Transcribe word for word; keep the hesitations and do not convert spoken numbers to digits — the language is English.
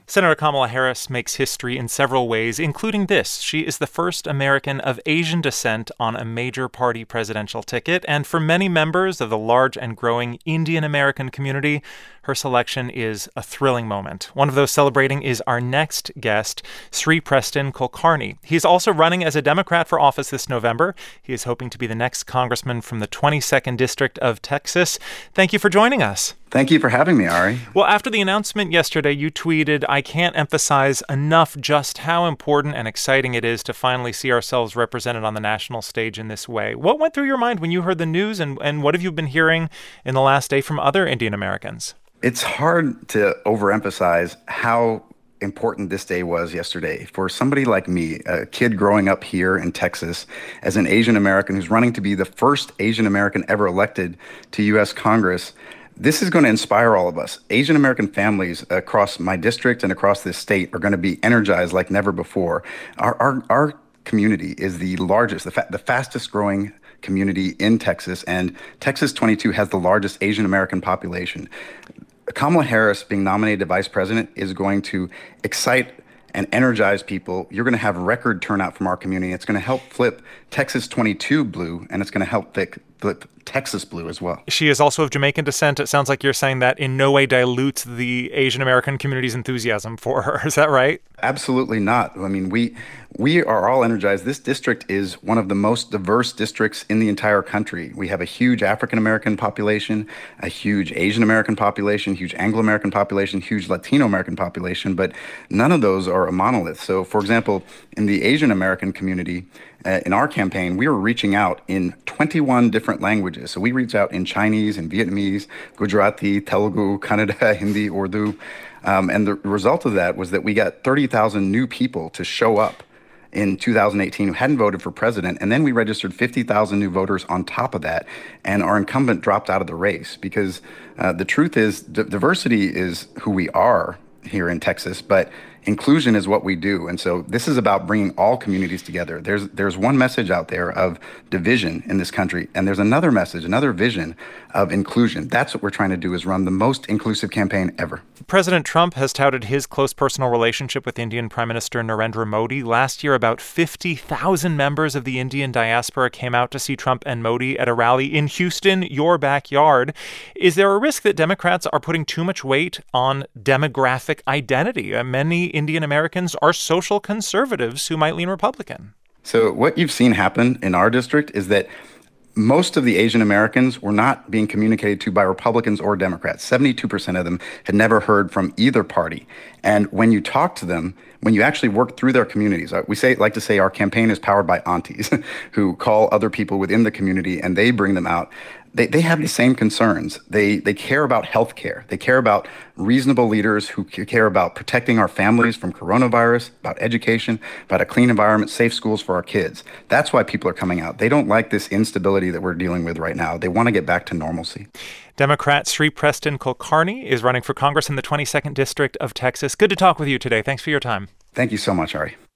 Senator Kamala Harris makes history in several ways, including this. She is the first American of Asian descent on a major party presidential ticket. And for many members of the large and growing Indian American community, her selection is a thrilling moment. One of those celebrating is our next guest, Sri Preston Kulkarni. He's also running as a Democrat for office this November. He is hoping to be the next congressman from the twenty-second District of Texas. Thank you for joining us. Thank you for having me, Ari. Well, after the announcement yesterday, you tweeted, "I can't emphasize enough just how important and exciting it is to finally see ourselves represented on the national stage in this way." What went through your mind when you heard the news, and, and what have you been hearing in the last day from other Indian Americans? It's hard to overemphasize how important this day was yesterday. For somebody like me, a kid growing up here in Texas as an Asian American who's running to be the first Asian American ever elected to U S Congress, this is going to inspire all of us. Asian American families across my district and across this state are going to be energized like never before. Our our, our community is the largest, the, fa- the fastest growing community in Texas, and Texas twenty-two has the largest Asian American population. Kamala Harris being nominated to vice president is going to excite and energize people. You're going to have record turnout from our community. It's going to help flip Texas twenty-two blue, and it's going to help flip, flip Texas blue as well. She is also of Jamaican descent. It sounds like you're saying that in no way dilutes the Asian American community's enthusiasm for her. Is that right? Absolutely not. I mean, we we are all energized. This district is one of the most diverse districts in the entire country. We have a huge African American population, a huge Asian American population, huge Anglo American population, huge Latino American population, but none of those are a monolith. So, for example, in the Asian American community, uh, in our campaign, we were reaching out in twenty-one different languages. So we reached out in Chinese and Vietnamese, Gujarati, Telugu, Kannada, Hindi, Urdu. Um, and the result of that was that we got thirty thousand new people to show up in two thousand eighteen who hadn't voted for president. And then we registered fifty thousand new voters on top of that. And our incumbent dropped out of the race because uh, the truth is d- diversity is who we are here in Texas, but inclusion is what we do. And so this is about bringing all communities together. There's there's one message out there of division in this country, and there's another message, another vision of inclusion. That's what we're trying to do, is run the most inclusive campaign ever. President Trump has touted his close personal relationship with Indian Prime Minister Narendra Modi. Last year, about fifty thousand members of the Indian diaspora came out to see Trump and Modi at a rally in Houston, your backyard. Is there a risk that Democrats are putting too much weight on demographic identity? Uh, many Indian Americans are social conservatives who might lean Republican. So what you've seen happen in our district is that most of the Asian Americans were not being communicated to by Republicans or Democrats. seventy-two percent of them had never heard from either party. And when you talk to them, when you actually work through their communities, we say like to say our campaign is powered by aunties who call other people within the community and they bring them out. They they have the same concerns. They they care about health care. They care about reasonable leaders who care about protecting our families from coronavirus, about education, about a clean environment, safe schools for our kids. That's why people are coming out. They don't like this instability that we're dealing with right now. They want to get back to normalcy. Democrat Sri Preston Kulkarni is running for Congress in the twenty-second District of Texas. Good to talk with you today. Thanks for your time. Thank you so much, Ari.